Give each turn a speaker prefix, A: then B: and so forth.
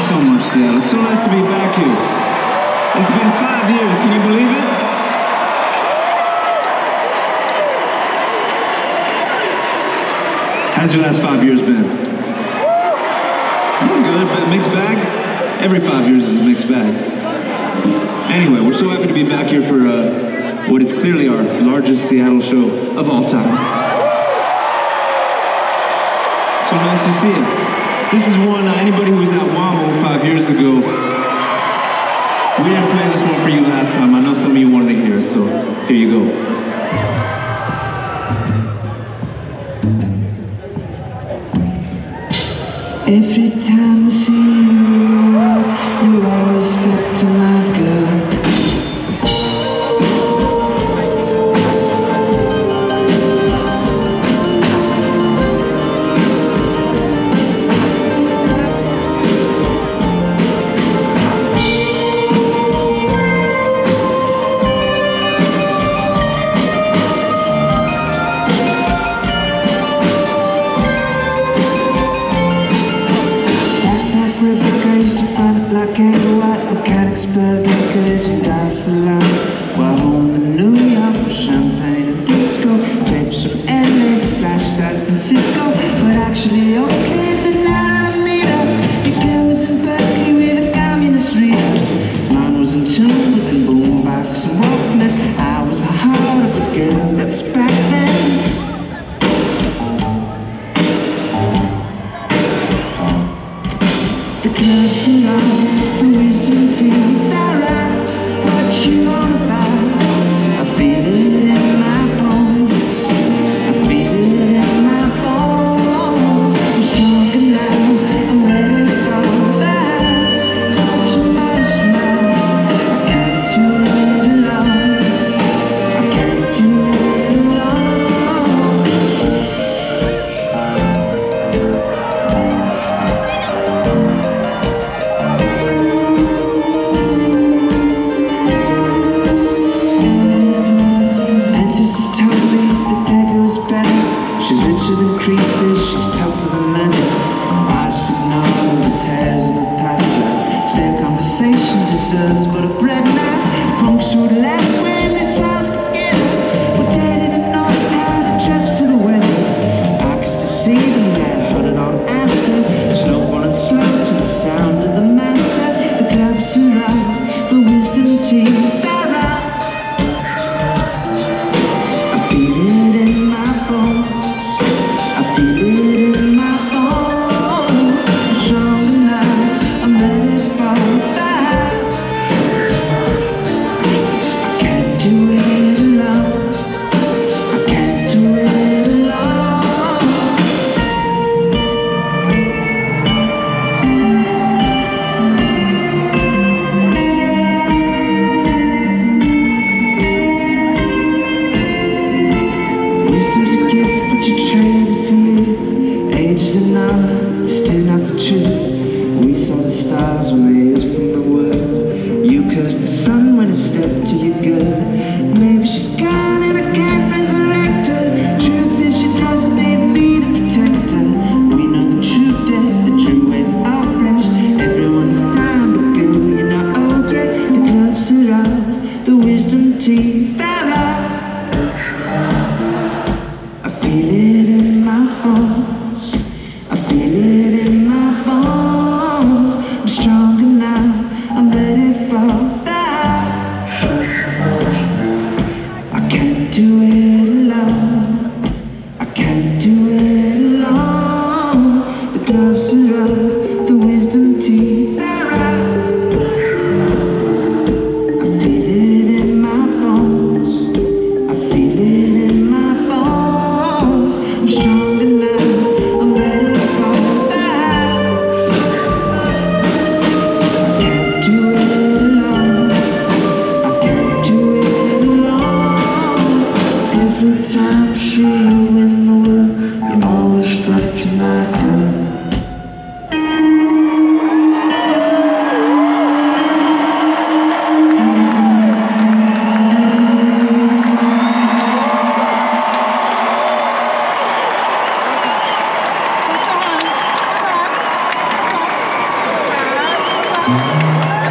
A: so much, Seattle. It's so nice to be back here. It's been 5 years, can you believe it? How's your last 5 years been? Good, but mixed bag? Every 5 years is a mixed bag. Anyway, we're so happy to be back here for what is clearly our largest Seattle show of all time. So nice to see you. This is one, anybody who was at WAMO 5 years ago, we didn't play this one for you last time. I know some of you wanted to hear it, so here you go. Every time I see you in the road, you always step to my gut. Black and white, Mechanicsburg, Anchorage and Dar es Salaam. While home in New York with champagne and disco, tapes from LA/San Francisco, but actually okay, the night I meet her, it goes in Berkeley with a communist reader. Mine was in tune with the boombox and Walkman. I was a heart of a girl that was back then. The clubs and love, the wisdom teeth, alright, what you on about? I feel it in my bones, I feel it in my bones. I'm stronger now, I'm ready for that. Such a modest mouse, I can't do it alone, I can't do it alone. She's richer than creases, she's tougher than leather. I just ignore the tears of her past life. Stale conversation deserves but a bread knife. Punks would laugh when they saw us together, but they didn't know how to dress for the weather. I could still see them there, huddled on Astor, slow falling slow to the sound of the master. The clubs arrive, the wisdom teeth are out. I feel it in my bones, I feel it in my bones. I'm strong now, I'm ready for that. I can't do it alone, I can't do it alone. Wisdom's a gift, but you trade it for youth. Age is an honor, it's still not the truth. We saw the stars when they hid from the world. You cursed the sun when it stepped to your good. Maybe she's gone and I can't resurrect her. Truth is she doesn't need me to protect her. We know the true death, the true way of our flesh. Everyone's time but girl, you know, oh yeah. The gloves are off, the wisdom teeth are off. I feel it in my bones, I feel it in my bones. I'm stronger now, I'm ready for that. I can't do it alone, I can't do it alone. The gloves are off, the wisdom teeth are out. I feel it in my bones, I feel it in my bones. I'm stronger now, I'm ready for that. I can't do it alone, I can't do it alone. Every time I see you in the world, you always strike to my gut. Thank